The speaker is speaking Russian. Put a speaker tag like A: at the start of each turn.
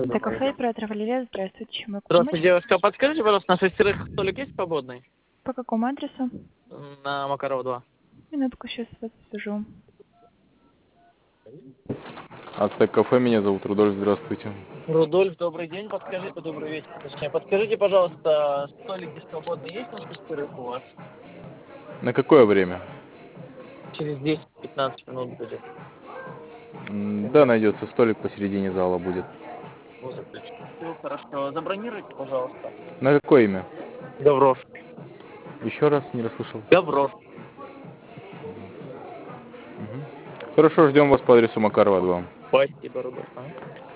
A: Это кафе «Император Валерия». Здравствуйте, чем могу помочь?
B: Здравствуйте, девушка. Подскажите, пожалуйста, на шестерых столик есть свободный?
A: По какому адресу?
B: На Макарова 2.
A: Минутку, сейчас вас свяжу.
C: Ацтек кафе, меня зовут Рудольф, здравствуйте.
B: Рудольф, добрый день. Подскажите, добрый вечер, точнее. Подскажите, пожалуйста, столики свободные есть на шестерых у вас?
C: На какое время?
B: Через 10-15 минут будет.
C: Да, найдется столик посередине зала будет.
B: Вот отлично. Всё хорошо. Забронируйте, пожалуйста.
C: На какое имя?
B: Гаврош.
C: Еще раз не расслышал.
B: Гаврош.
C: Хорошо, ждем вас по адресу Макарова 2.
B: Спасибо, Рудольф.